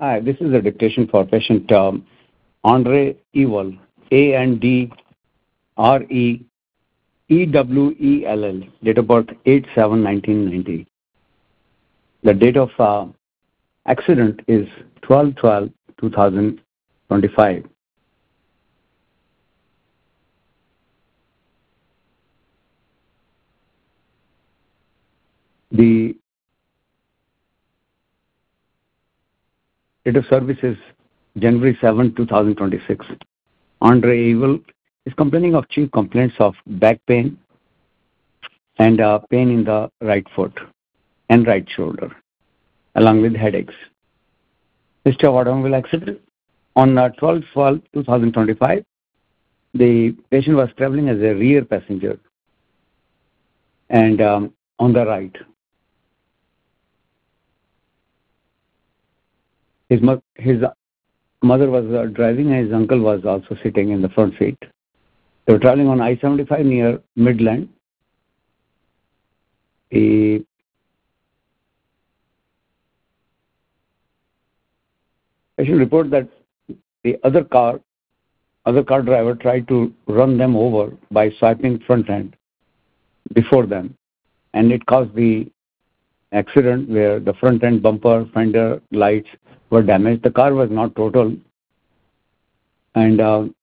Hi, this is a dictation for patient Andre Ewell, ANDREEWELL, date of birth 8/7/1990. The date of accident is 12/12/2025. The date of service is January 7, 2026. Andre Ewell is complaining of chief complaints of back pain and pain in the right foot and right shoulder, along with headaches. History of automobile accident. On 12/12/2025, the patient was traveling as a rear passenger and on the right. His mother was driving and his uncle was also sitting in the front seat. They were traveling on I-75 near Midland. The patient reported that the other car driver tried to run them over by swiping front end before them, and it caused the accident where the front end bumper, fender, lights were damaged. The car was not total, and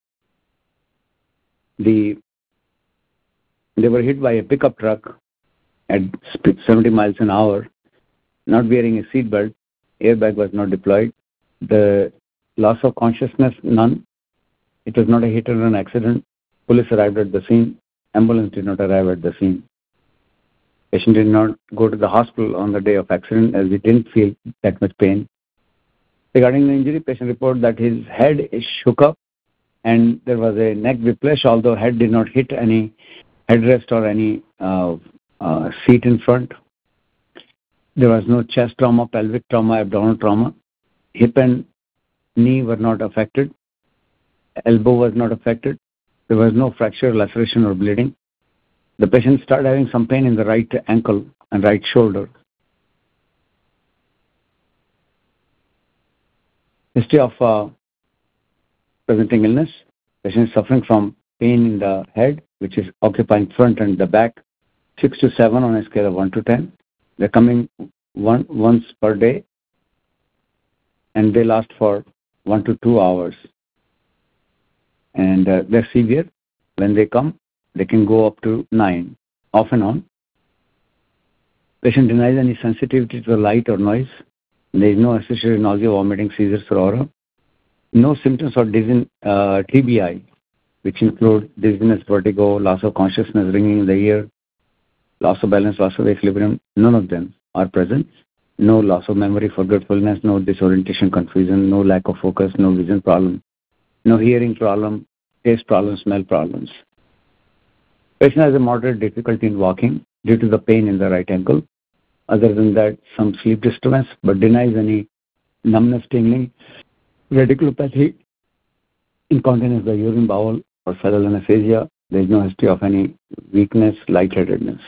they were hit by a pickup truck at 70 miles an hour, not wearing a seatbelt. Airbag was not deployed. The loss of consciousness, none. It was not a hit and run accident. Police arrived at the scene. Ambulance did not arrive at the scene. Patient did not go to the hospital on the day of accident as he didn't feel that much pain. Regarding the injury, patient reported that his head is shook up and there was a neck whiplash, although head did not hit any headrest or any seat in front. There was no chest trauma, pelvic trauma, abdominal trauma. Hip and knee were not affected. Elbow was not affected. There was no fracture, laceration, or bleeding. The patient started having some pain in the right ankle and right shoulder. History of presenting illness. Patient is suffering from pain in the head, which is occupying front and the back, 6 to 7 on a scale of 1 to 10. They're coming once per day, and they last for 1 to 2 hours. And they're severe. When they come, they can go up to 9, off and on. Patient denies any sensitivity to light or noise. There is no associated nausea, vomiting, seizures, or aura. No symptoms of TBI, which include dizziness, vertigo, loss of consciousness, ringing in the ear, loss of balance, loss of equilibrium. None of them are present. No loss of memory, forgetfulness, no disorientation, confusion, no lack of focus, no vision problem, no hearing problem, taste problems, smell problems. Patient has a moderate difficulty in walking due to the pain in the right ankle. Other than that, some sleep disturbance, but denies any numbness, tingling, radiculopathy, incontinence by urine, bowel, or feral anesthesia. There is no history of any weakness, lightheadedness.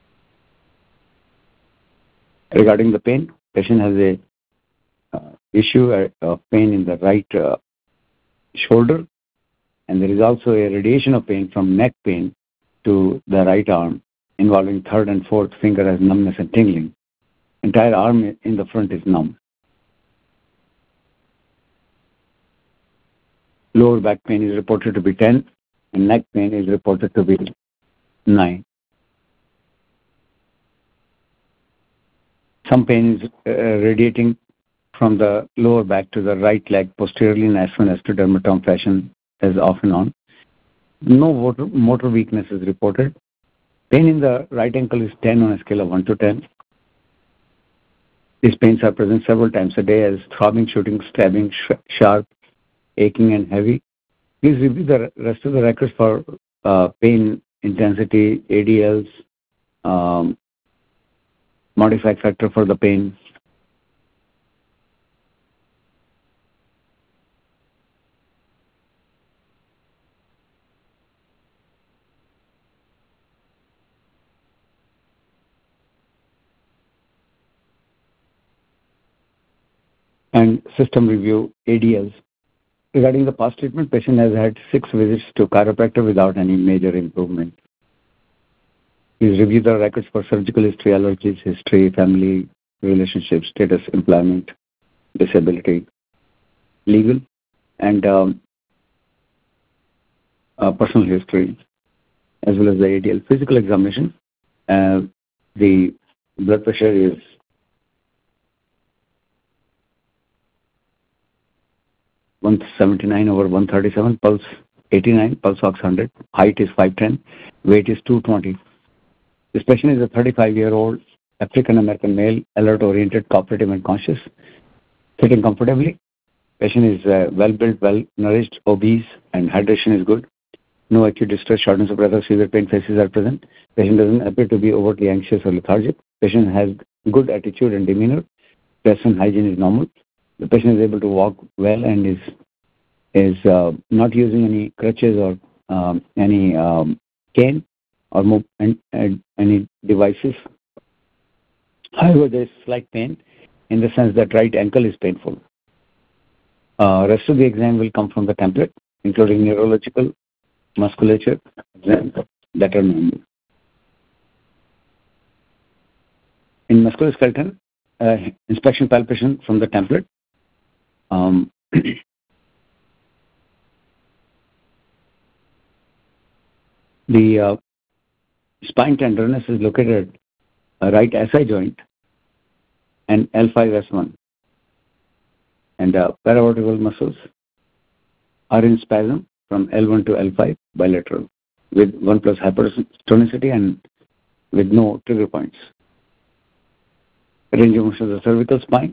Regarding the pain, patient has a issue of pain in the right shoulder, and there is also a radiation of pain from neck pain to the right arm, involving third and fourth finger as numbness and tingling. Entire arm in the front is numb. Lower back pain is reported to be 10, and neck pain is reported to be 9. Some pain is radiating from the lower back to the right leg posteriorly in S1, S2 dermatome fashion as off and on. No motor weakness is reported. Pain in the right ankle is 10 on a scale of 1 to 10. These pains are present several times a day as throbbing, shooting, stabbing, sharp, aching, and heavy. Please review the rest of the records for pain intensity, ADLs, modified factor for the pain. And system review, ADLs. Regarding the past treatment, patient has had 6 visits to chiropractor without any major improvement. Please review the records for surgical history, allergies, history, family, relationships, status, employment, disability, legal, and personal history, as well as the ADL. Physical examination, the blood pressure is 179 over 137, pulse 89, pulse ox 100, height is 5'10", weight is 220. This patient is a 35-year-old African-American male, alert-oriented, cooperative, and conscious, sitting comfortably. Patient is well-built, well-nourished, obese, and hydration is good. No acute distress, shortness of breath, or severe pain faces are present. Patient doesn't appear to be overtly anxious or lethargic. Patient has good attitude and demeanor. Stress and hygiene is normal. The patient is able to walk well and is not using any crutches or any cane or any devices. However, there is slight pain in the sense that right ankle is painful. Rest of the exam will come from the template, including neurological, musculature exams that are normal. In musculoskeletal, inspection palpation from the template. The spine tenderness is located at right SI joint and L5S1, and paravertebral muscles are in spasm from L1 to L5 bilateral with 1+ hypertonicity and with no trigger points. Range of motion of the cervical spine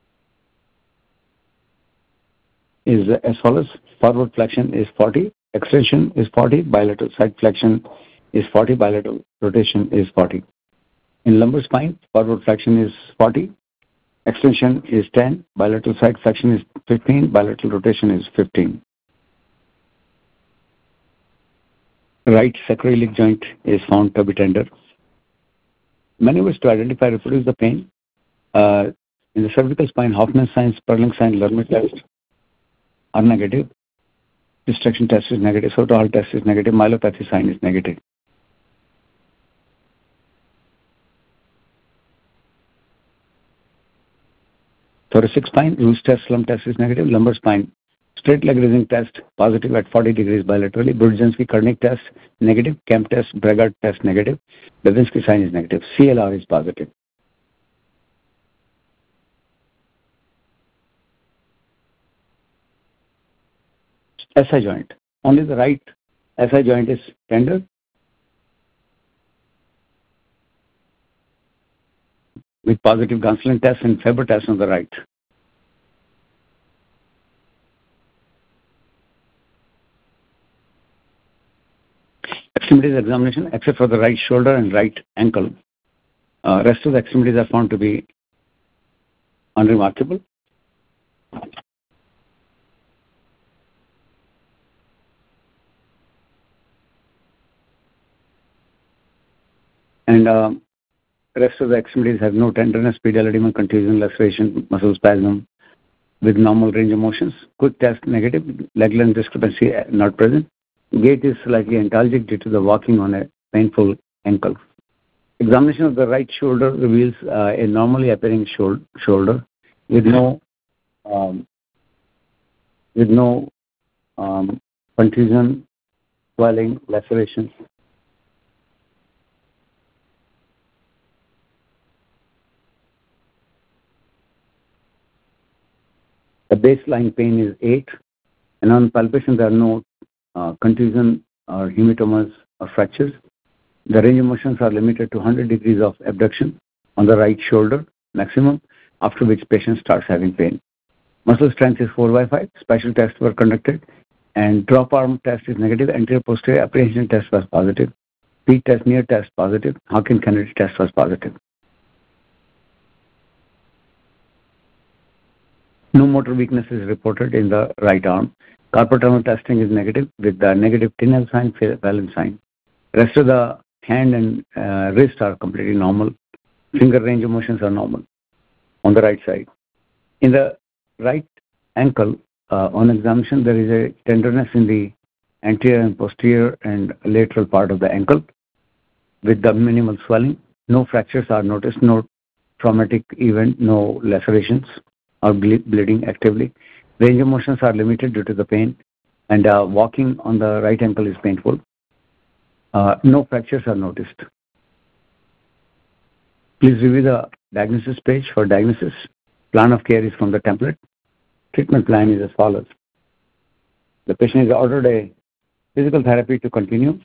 is as follows. Forward flexion is 40, extension is 40, bilateral side flexion is 40, bilateral rotation is 40. In lumbar spine, forward flexion is 40, extension is 10, bilateral side flexion is 15, bilateral rotation is 15. Right sacroiliac joint is found to be tender. Many ways to identify and reproduce the pain. In the cervical spine, Hoffman sign, Sperling sign, Lerner test are negative. Distraction test is negative. Soto-Hall test is negative. Myelopathy sign is negative. Thoracic spine, Roos test, slump test is negative. Lumbar spine, straight leg raising test positive at 40 degrees bilaterally. Brudzinski-Kernig test negative. Kemp test, Bregard test negative. Babinski sign is negative. CLR is positive. SI joint. Only the right SI joint is tender. With positive Gonsalves test and Faber test on the right. Extremities examination, except for the right shoulder and right ankle. Rest of the extremities are found to be unremarkable. And rest of the extremities have no tenderness, pedal edema, contusion, laceration, muscle spasm with normal range of motions. Quick test negative, leg length discrepancy not present. Gait is slightly antalgic due to the walking on a painful ankle. Examination of the right shoulder reveals a normally appearing shoulder with no contusion, swelling, laceration. The baseline pain is 8, and on palpation there are no contusion or hematomas or fractures. The range of motions are limited to 100 degrees of abduction on the right shoulder maximum, after which patient starts having pain. Muscle strength is 4/5. Special tests were conducted, and drop arm test is negative. Anterior posterior apprehension test was positive. Feet test, near test positive. Hawkins-Kennedy test was positive. No motor weakness is reported in the right arm. Carpal tunnel testing is negative with the negative Tinel sign, Phelan sign. Rest of the hand and wrist are completely normal. Finger range of motions are normal on the right side. In the right ankle, on examination, there is a tenderness in the anterior and posterior and lateral part of the ankle with the minimal swelling. No fractures are noticed, no traumatic event, no lacerations or bleeding actively. Range of motions are limited due to the pain, and walking on the right ankle is painful. No fractures are noticed. Please review the diagnosis page for diagnosis. Plan of care is from the template. Treatment plan is as follows. The patient is ordered a physical therapy to continue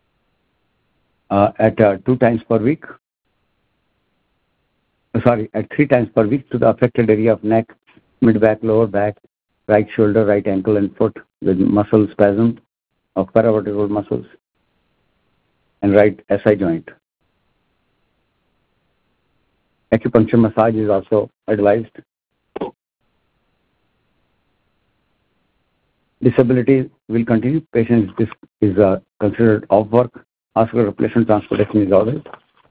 at 2 times per week. At 3 times per week to the affected area of neck, mid-back, lower back, right shoulder, right ankle, and foot with muscle spasm of paravertebral muscles and right SI joint. Acupuncture massage is also advised. Disability will continue. Patient is considered off work. Hospital replacement transportation is ordered.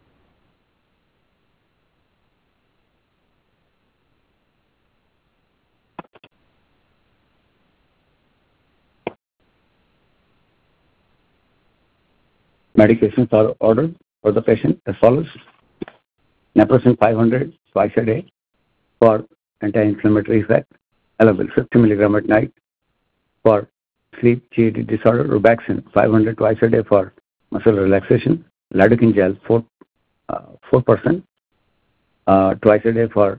Medications are ordered for the patient as follows. Naproxen 500 twice a day for anti-inflammatory effect. Elavil 50 mg at night for sleep GAD disorder. Robaxin 500 twice a day for muscle relaxation. Lidocaine gel 4% twice a day for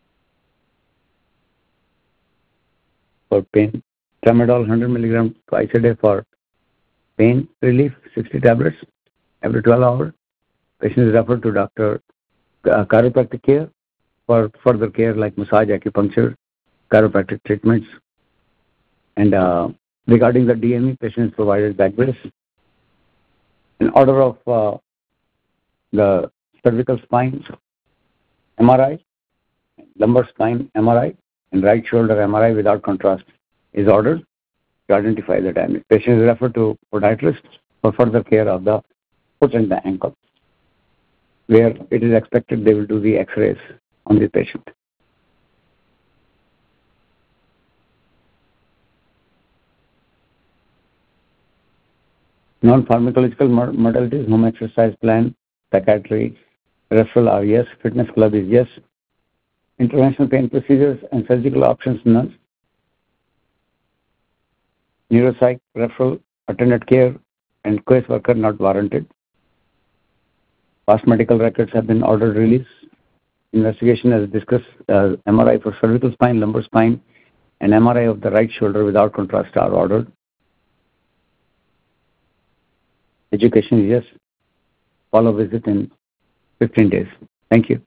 pain. Tramadol 100 mg twice a day for pain relief, 60 tablets every 12 hours. Patient is referred to doctor chiropractic care for further care like massage, acupuncture, chiropractic treatments. And regarding the DME, patient is provided back brace. In order of the cervical spine MRI, lumbar spine MRI, and right shoulder MRI without contrast is ordered to identify the damage. Patient is referred to podiatrist for further care of the foot and the ankle, where it is expected they will do the X-rays on the patient. Non-pharmacological modalities, home exercise plan, psychiatry, referral are yes, fitness club is yes, interventional pain procedures and surgical options none, neuropsych, referral, attended care, and case worker not warranted. Past medical records have been ordered release. Investigation as discussed, MRI for cervical spine, lumbar spine, and MRI of the right shoulder without contrast are ordered. Education is yes. Follow visit in 15 days. Thank you.